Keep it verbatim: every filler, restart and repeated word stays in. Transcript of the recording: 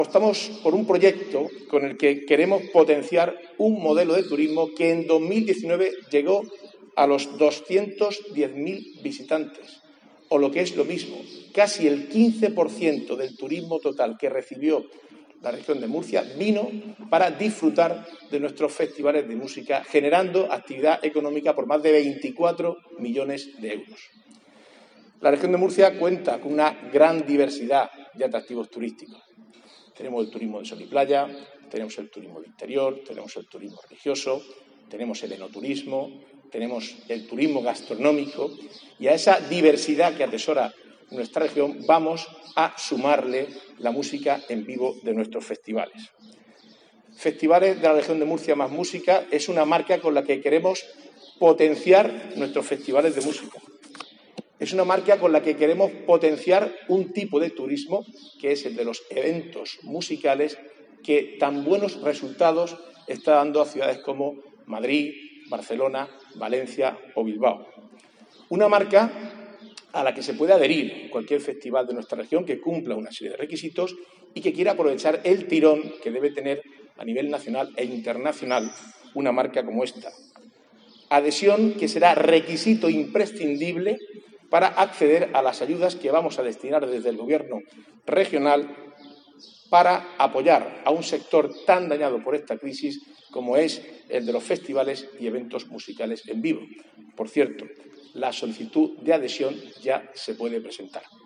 Apostamos por un proyecto con el que queremos potenciar un modelo de turismo que en dos mil diecinueve llegó a los doscientos diez mil visitantes, o lo que es lo mismo, casi el quince por ciento del turismo total que recibió la región de Murcia vino para disfrutar de nuestros festivales de música, generando actividad económica por más de veinticuatro millones de euros. La región de Murcia cuenta con una gran diversidad de atractivos turísticos. Tenemos el turismo de sol y playa, tenemos el turismo de interior, tenemos el turismo religioso, tenemos el enoturismo, tenemos el turismo gastronómico, y a esa diversidad que atesora nuestra región vamos a sumarle la música en vivo de nuestros festivales. Festivales de la región de Murcia más música es una marca con la que queremos potenciar nuestros festivales de música. Es una marca con la que queremos potenciar un tipo de turismo que es el de los eventos musicales que tan buenos resultados está dando a ciudades como Madrid, Barcelona, Valencia o Bilbao. Una marca a la que se puede adherir cualquier festival de nuestra región que cumpla una serie de requisitos y que quiera aprovechar el tirón que debe tener a nivel nacional e internacional una marca como esta. Adhesión que será requisito imprescindible para acceder a las ayudas que vamos a destinar desde el Gobierno regional para apoyar a un sector tan dañado por esta crisis como es el de los festivales y eventos musicales en vivo. Por cierto, la solicitud de adhesión ya se puede presentar.